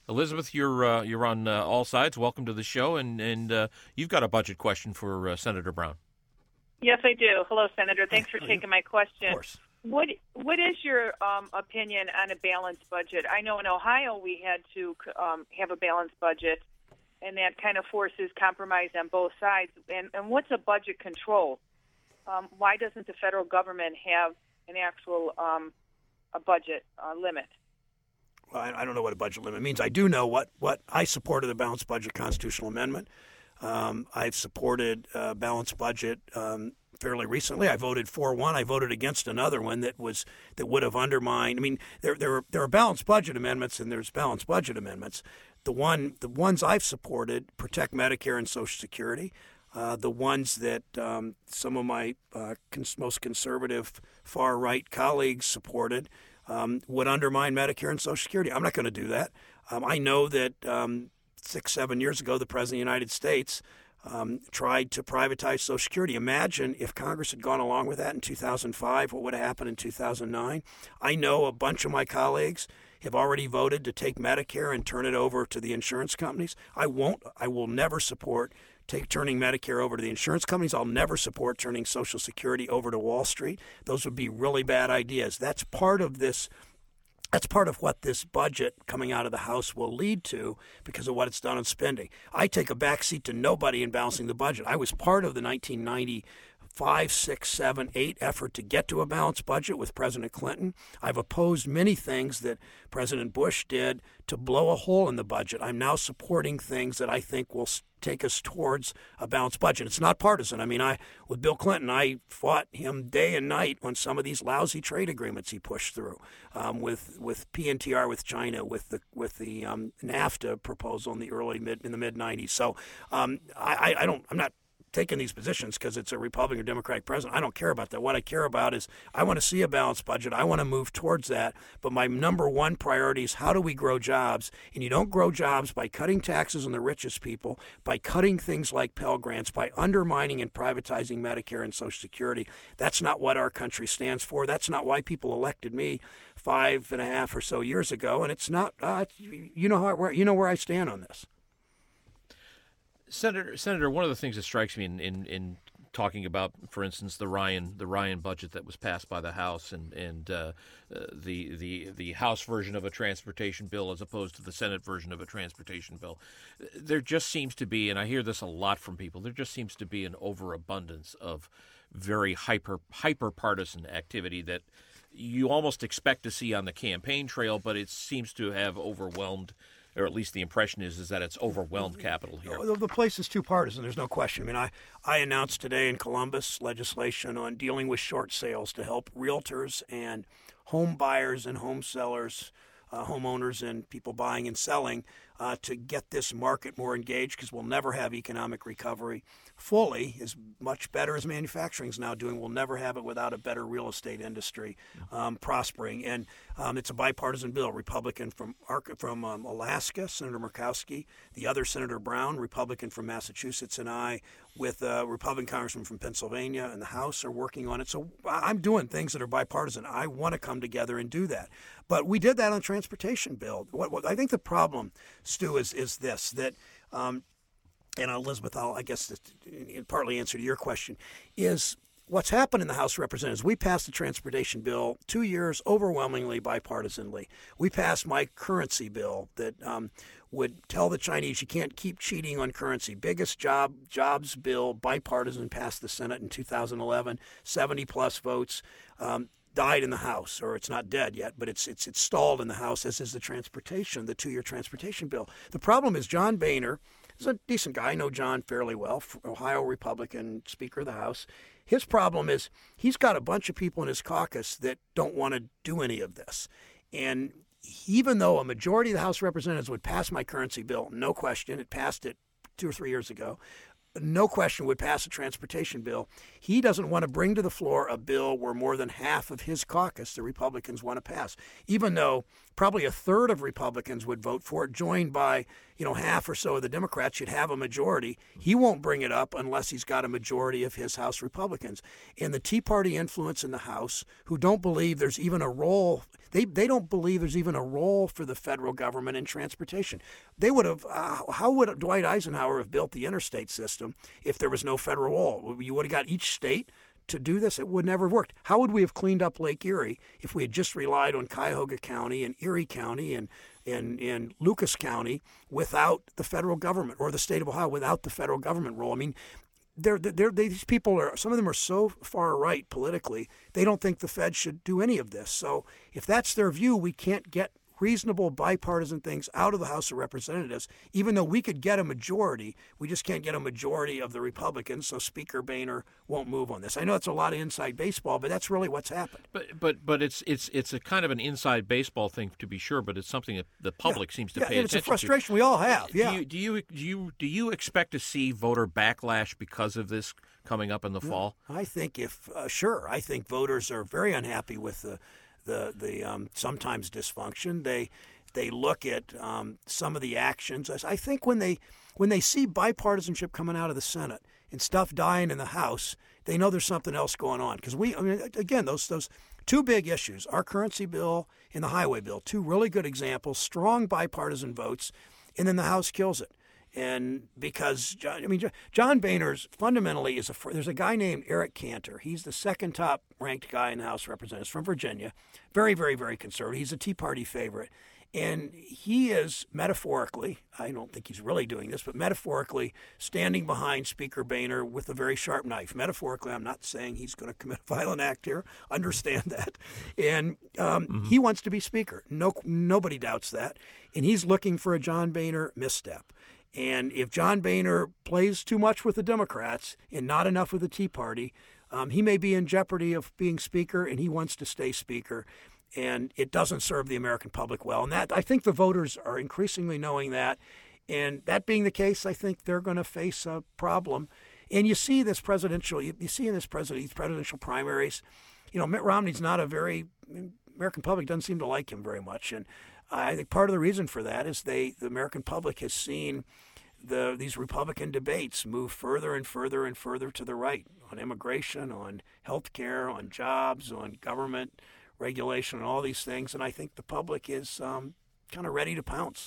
Elizabeth, you're uh, you're on uh, all sides. Welcome to the show, and and uh, you've got a budget question for uh, Senator Brown. Yes, I do. Hello, Senator. Thanks for taking my question. Of course. What What is your um, opinion on a balanced budget? I know in Ohio we had to um, have a balanced budget, and that kind of forces compromise on both sides. And, and what's a budget control? Um, why doesn't the federal government have an actual um, a budget uh, limit? Well, I, I don't know what a budget limit means. I do know what, what I supported the balanced budget constitutional amendment. Um, I've supported a balanced budget um, fairly recently. I voted for one. I voted against another one that was that would have undermined. I mean, there there are, there are balanced budget amendments and there's balanced budget amendments. The one the ones I've supported protect Medicare and Social Security. Uh, the ones that um, some of my uh, cons- most conservative far right colleagues supported um, would undermine Medicare and Social Security. I'm not going to do that. Um, I know that um, six, seven years ago, the President of the United States um, tried to privatize Social Security. Imagine if Congress had gone along with that in two thousand five, what would have happened in two thousand nine? I know a bunch of my colleagues have already voted to take Medicare and turn it over to the insurance companies. I won't. I will never support take turning Medicare over to the insurance companies. I'll never support turning Social Security over to Wall Street. Those would be really bad ideas. That's part of this. That's part of what this budget coming out of the House will lead to because of what it's done on spending. I take a backseat to nobody in balancing the budget. I was part of the nineteen ninety-five, six, seven, eight effort to get to a balanced budget with President Clinton. I've opposed many things that President Bush did to blow a hole in the budget. I'm now supporting things that I think will take us towards a balanced budget. It's not partisan. I mean, I with Bill Clinton, I fought him day and night on some of these lousy trade agreements he pushed through, um, with with P N T R with China, with the with the um, NAFTA proposal in the early mid in the mid nineties. So um, I, I don't. I'm not taking these positions because it's a Republican or Democratic president. I don't care about that. What I care about is I want to see a balanced budget. I want to move towards that. But my number one priority is how do we grow jobs? And you don't grow jobs by cutting taxes on the richest people, by cutting things like Pell Grants, by undermining and privatizing Medicare and Social Security. That's not what our country stands for. That's not why people elected me five and a half or so years ago. And it's not, uh, you know how I, you know where I stand on this. Senator, Senator, one of the things that strikes me in, in, in talking about, for instance, the Ryan the Ryan budget that was passed by the House and and uh, uh, the the the House version of a transportation bill as opposed to the Senate version of a transportation bill, there just seems to be, and I hear this a lot from people, there just seems to be an overabundance of very hyper hyper partisan activity that you almost expect to see on the campaign trail, but it seems to have overwhelmed. Or at least the impression is is that it's overwhelmed Capitol here. The, the place is too partisan. There's no question. I mean, I, I announced today in Columbus legislation on dealing with short sales to help realtors and home buyers and home sellers, uh, homeowners and people buying and selling uh, to get this market more engaged because we'll never have economic recovery fully as much better as manufacturing is now doing. We'll never have it without a better real estate industry um, prospering. And um, it's a bipartisan bill. Republican from from um, Alaska, Senator Murkowski, the other Senator Brown, Republican from Massachusetts, and I, with a Republican congressman from Pennsylvania and the House are working on it. So I'm doing things that are bipartisan. I want to come together and do that. But we did that on transportation bill. What, what I think the problem, Stu, is is this, that um, and Elizabeth, I'll, I guess, this, partly answer to your question, is what's happened in the House of Representatives. We passed the transportation bill two years overwhelmingly bipartisanly. We passed my currency bill that um, would tell the Chinese you can't keep cheating on currency. Biggest job jobs bill, bipartisan, passed the Senate in two thousand eleven, seventy plus votes. Um, died in the House, or it's not dead yet, but it's it's it's stalled in the House, as is the transportation, the two-year transportation bill. The problem is John Boehner is a decent guy. I know John fairly well, Ohio Republican, Speaker of the House. His problem is he's got a bunch of people in his caucus that don't want to do any of this. And even though a majority of the House of Representatives would pass my currency bill, no question, it passed it two or three years ago, no question would pass a transportation bill. He doesn't want to bring to the floor a bill where more than half of his caucus, the Republicans, want to pass, even though probably a third of Republicans would vote for it, joined by, you know, half or so of the Democrats should have a majority. He won't bring it up unless he's got a majority of his House Republicans. And the Tea Party influence in the House, who don't believe there's even a role, They they don't believe there's even a role for the federal government in transportation. They would have. Uh, how would Dwight Eisenhower have built the interstate system if there was no federal role? You would have got each state to do this. It would never have worked. How would we have cleaned up Lake Erie if we had just relied on Cuyahoga County and Erie County and in in Lucas County without the federal government, or the state of Ohio without the federal government role? I mean, they're, they're, they, these people are, some of them are so far right politically, they don't think the Fed should do any of this. So if that's their view, we can't get reasonable bipartisan things out of the House of Representatives, even though we could get a majority. We just can't get a majority of the Republicans, so Speaker Boehner won't move on this. I know it's a lot of inside baseball, but that's really what's happened. But but but it's it's it's a kind of an inside baseball thing, to be sure, but it's something that the public yeah. seems to yeah, pay and attention to. It's a frustration to. we all have, yeah. Do you, do you do you do you expect to see voter backlash because of this coming up in the yeah. fall? I think if, uh, sure, I think voters are very unhappy with the the the um, sometimes dysfunction. They they look at um, some of the actions. I think when they when they see bipartisanship coming out of the Senate and stuff dying in the House, they know there's something else going on. Because we, I mean, again, those those two big issues, our currency bill and the highway bill, two really good examples, strong bipartisan votes, and then the House kills it. And because, I mean, John Boehner's fundamentally is a, there's a guy named Eric Cantor. He's the second top ranked guy in the House of Representatives from Virginia. Very, very, very conservative. He's a Tea Party favorite. And he is metaphorically, I don't think he's really doing this, but metaphorically standing behind Speaker Boehner with a very sharp knife. Metaphorically, I'm not saying he's going to commit a violent act here. Understand that. And um, mm-hmm. he wants to be Speaker. No, nobody doubts that. And he's looking for a John Boehner misstep. And if John Boehner plays too much with the Democrats and not enough with the Tea Party, um, he may be in jeopardy of being Speaker, and he wants to stay Speaker. And it doesn't serve the American public well. And that, I think the voters are increasingly knowing that. And that being the case, I think they're going to face a problem. And you see this presidential, you, you see in this president, these presidential primaries, you know, Mitt Romney's not a very, American public doesn't seem to like him very much. And I think part of the reason for that is they, the American public has seen the these Republican debates move further and further and further to the right on immigration, on health care, on jobs, on government regulation, and all these things. And I think the public is um, kind of ready to pounce.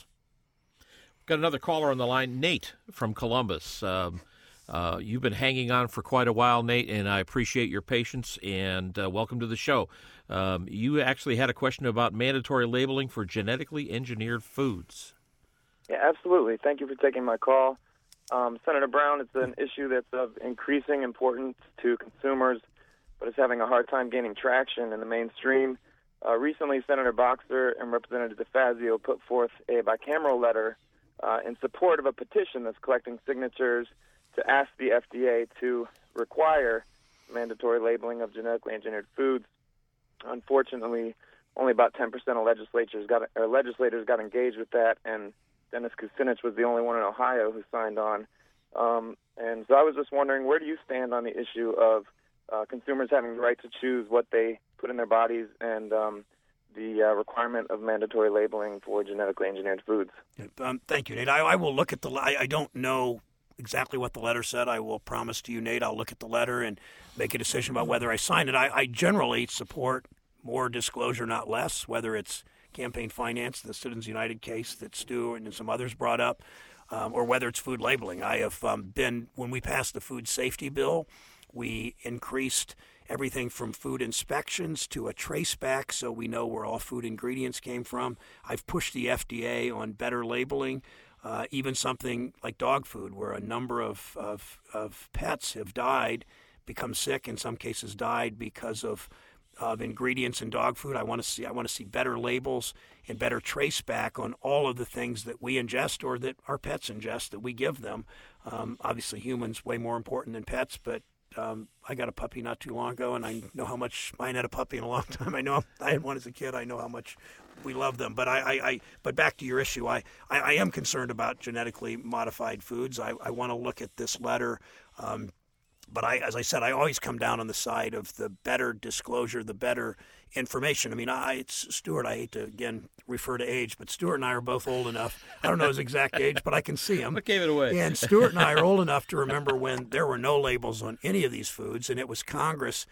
Got another caller on the line, Nate from Columbus. Um, uh, you've been hanging on for quite a while, Nate, and I appreciate your patience, and uh, welcome to the show. Um, you actually had a question about mandatory labeling for genetically engineered foods. Yeah, absolutely. Thank you for taking my call. Um, Senator Brown, it's an issue that's of increasing importance to consumers, but it's having a hard time gaining traction in the mainstream. Uh, recently, Senator Boxer and Representative DeFazio put forth a bicameral letter uh, in support of a petition that's collecting signatures to ask the F D A to require mandatory labeling of genetically engineered foods. Unfortunately, only about ten percent of legislators got or legislators got engaged with that, and Dennis Kucinich was the only one in Ohio who signed on. Um, and so I was just wondering, where do you stand on the issue of uh, consumers having the right to choose what they put in their bodies, and um, the uh, requirement of mandatory labeling for genetically engineered foods? Um, thank you, Nate. I, I will look at the. I, I don't know exactly what the letter said. I will promise to you, Nate, I'll look at the letter and make a decision about whether I sign it. I, I generally support more disclosure, not less, whether it's campaign finance, the Citizens United case that Stu and some others brought up, um, or whether it's food labeling. I have um, been, when we passed the food safety bill, we increased everything from food inspections to a trace back so we know where all food ingredients came from. I've pushed the F D A on better labeling. Uh, even something like dog food, where a number of, of, of pets have died, become sick, in some cases died because of of ingredients in dog food. I want to see I want to see better labels and better trace back on all of the things that we ingest or that our pets ingest that we give them. Um, obviously, humans way more important than pets, but um, I got a puppy not too long ago, and I know how much mine had a puppy in a long time. I know I had one as a kid. I know how much we love them. But I, I, I but back to your issue, I, I, I am concerned about genetically modified foods. I, I want to look at this letter. Um, But I, as I said, I always come down on the side of the better disclosure, the better information. I mean, I, it's Stuart. I hate to again refer to age, but Stuart and I are both old enough. I don't know his exact age, but I can see him. What gave it away? And Stuart and I are old enough to remember when there were no labels on any of these foods, and it was Congress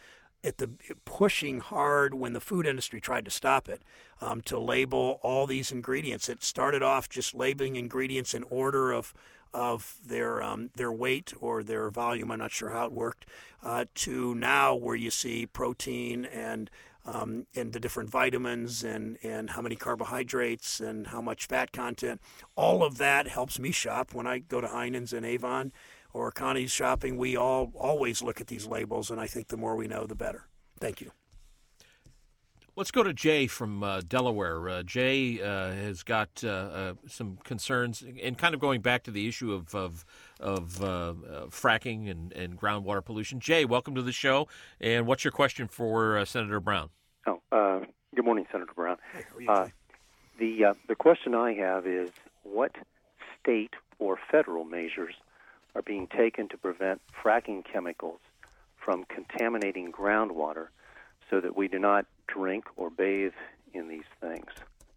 at the pushing hard when the food industry tried to stop it um, to label all these ingredients. It started off just labeling ingredients in order of of their um, their weight or their volume. I'm not sure how it worked. Uh, to now where you see protein and um, and the different vitamins and, and how many carbohydrates and how much fat content. All of that helps me shop when I go to Heinen's and Avon or Connie's shopping. We all always look at these labels, and I think the more we know, the better. Thank you. Let's go to Jay from uh, Delaware. Uh, Jay uh, has got uh, uh, some concerns, and kind of going back to the issue of of, of uh, uh, fracking and, and groundwater pollution. Jay, welcome to the show. And what's your question for uh, Senator Brown? Oh, uh, good morning, Senator Brown. Hey, how are you, uh, the uh, the question I have is, what state or federal measures are being taken to prevent fracking chemicals from contaminating groundwater, so that we do not drink or bathe in these things?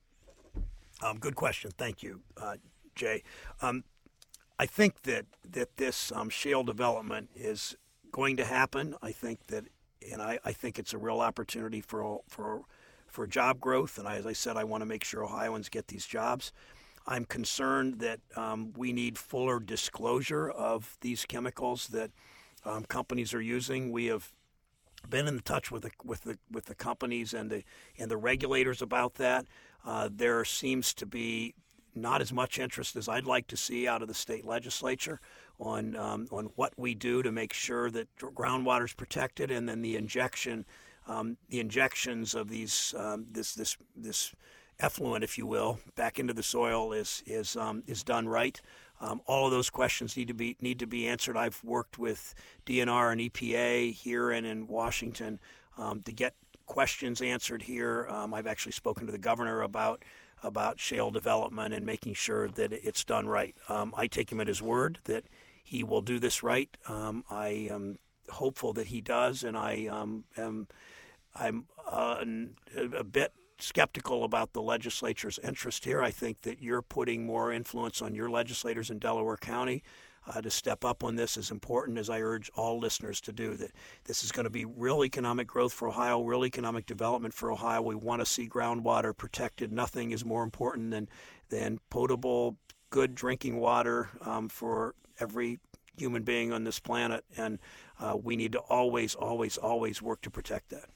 Um, good question. Thank you, uh, Jay. Um, I think that that this um, shale development is going to happen. I think that, and I, I think it's a real opportunity for for for job growth. And I, as I said, I want to make sure Ohioans get these jobs. I'm concerned that um, we need fuller disclosure of these chemicals that um, companies are using. We have been in touch with the with the with the companies and the and the regulators about that. Uh, there seems to be not as much interest as I'd like to see out of the state legislature on um, on what we do to make sure that groundwater is protected, and then the injection, um, the injections of these um, this this this effluent, if you will, back into the soil is is um, is done right. Um, all of those questions need to be need to be answered. I've worked with D N R and E P A here and in Washington um, to get questions answered here. Um, I've actually spoken to the governor about about shale development and making sure that it's done right. Um, I take him at his word that he will do this right. Um, I am hopeful that he does, and I um, am I'm uh, a bit skeptical about the legislature's interest here. I think that you're putting more influence on your legislators in Delaware County uh, to step up on this is important, as I urge all listeners to do. That this is going to be real economic growth for Ohio, real economic development for Ohio. We want to see groundwater protected. Nothing is more important than than potable, good drinking water um, for every human being on this planet, and uh, we need to always, always, always work to protect that.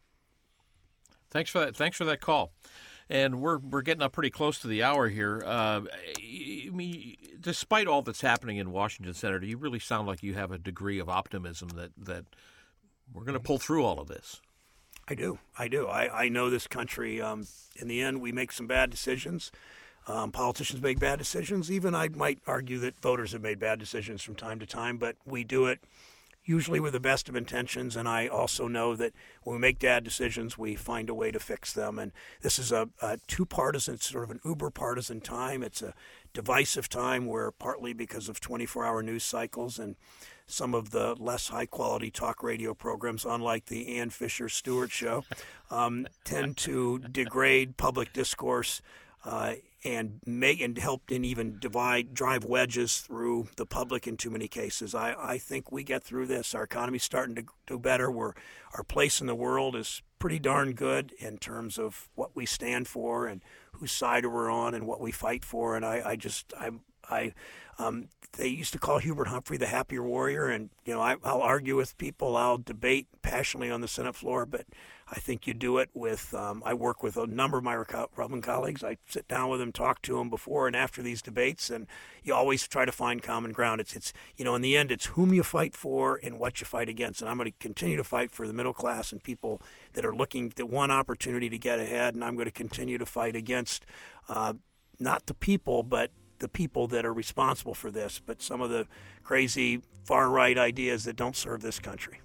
Thanks for that. Thanks for that call, and we're we're getting up pretty close to the hour here. Uh, I mean, despite all that's happening in Washington, Senator, you really sound like you have a degree of optimism that that we're going to pull through all of this. I do. I do. I, I know this country. Um, in the end, we make some bad decisions. Um, politicians make bad decisions. Even I might argue that voters have made bad decisions from time to time, but we do it usually with the best of intentions, and I also know that when we make bad decisions, we find a way to fix them. And this is a, a two-partisan, it's sort of an uber-partisan time. It's a divisive time where, partly because of twenty-four hour news cycles and some of the less high-quality talk radio programs, unlike the Ann Fisher Stewart show, um, tend to degrade public discourse uh, and make and help and even divide, drive wedges through the public in too many cases. I, I think we get through this. Our economy's starting to do better. We're, our place in the world is pretty darn good in terms of what we stand for and whose side we're on and what we fight for. And I, I just, I, I, um, they used to call Hubert Humphrey the happier warrior. And, you know, I, I'll argue with people. I'll debate passionately on the Senate floor, but I think you do it with, um, I work with a number of my Republican colleagues. I sit down with them, talk to them before and after these debates, and you always try to find common ground. It's, it's, you know, in the end, it's whom you fight for and what you fight against. And I'm going to continue to fight for the middle class and people that are looking at one opportunity to get ahead. And I'm going to continue to fight against uh, not the people, but the people that are responsible for this, but some of the crazy far-right ideas that don't serve this country.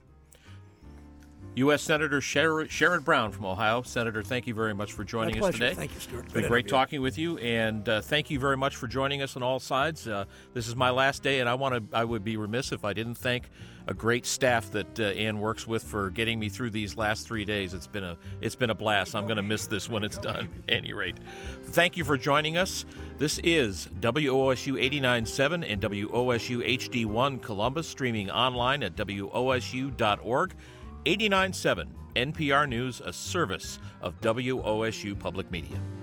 U S Senator Sher- Sherrod Brown from Ohio. Senator, thank you very much for joining My us pleasure. today. Thank you, Stuart. It's been Good great interview. talking with you, and uh, thank you very much for joining us on all sides. Uh, this is my last day, and I want to. I would be remiss if I didn't thank a great staff that uh, Ann works with for getting me through these last three days. It's been a it's been a blast. I'm going to miss this when it's done. At any rate, thank you for joining us. This is W O S U eighty-nine point seven and W O S U H D one Columbus, streaming online at W O S U dot org. eighty-nine point seven N P R News, a service of W O S U Public Media.